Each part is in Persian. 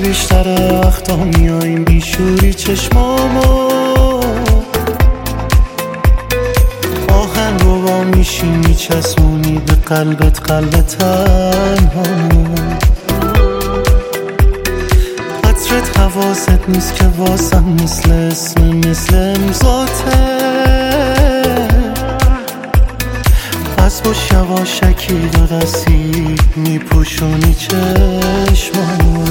بیشتر وقتا میاییم بیشوری چشمامو آهن رو با میشی میچسبونی به قلبت قلب تنهامو قطرت حواست نیست که واسم مثل امضاته پس با یواشکی دو دستی میپوشونی چشمامو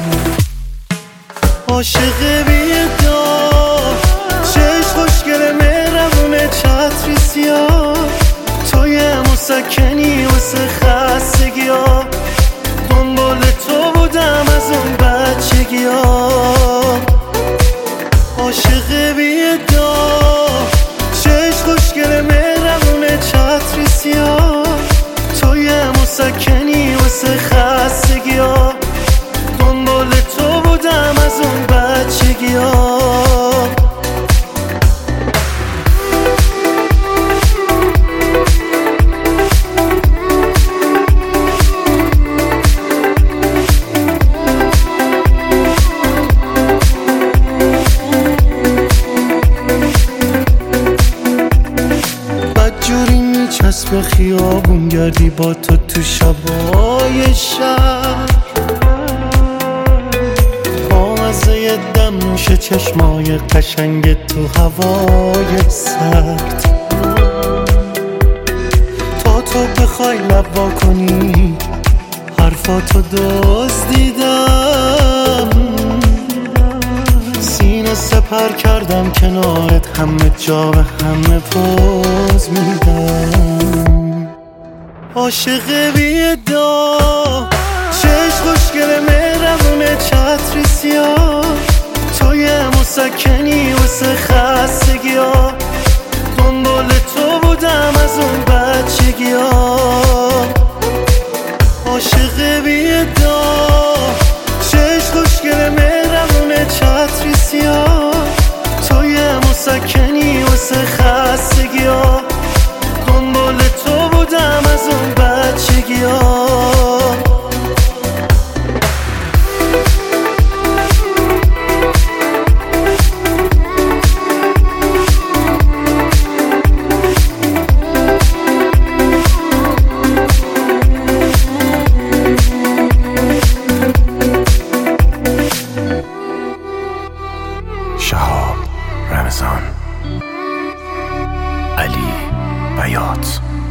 عاشق بی‌ادعا چشم خوشگل مهربونه چتری سیاه تو یه مسکنی واسه خستگی‌ها دنبال تو بودم از اون بچگی‌ها عاشق بی‌ادعا چشم خوشگل مهربونه چتری سیاه تو یه مسکنی واسه خستگی‌ها دنبال تو بودم از اون بچگی‌ها بدجوری میچسب خیابون گردی با تو شبای شهر بامزه دم نوش چشمای قشنگ تو هوای سرد تا تو بخوای لب وا کنی حرفاتو دزدیدم سینه سپر کردم کنارت همه جا به همه پوز میدم عاشق بی‌ادعا چشم خوشگل مهربونه چتری سیاه تو یه مسکنی واسه خستگی‌ها دنبال تو بودم از اون بچگی‌ها عاشق بی‌ادعا چشم خوشگل مهربونه چتری سیاه تو یه مسکنی واسه خستگی‌ها دنبال تو بودم از اون بچگی‌ها شهاب رمضان علی بیات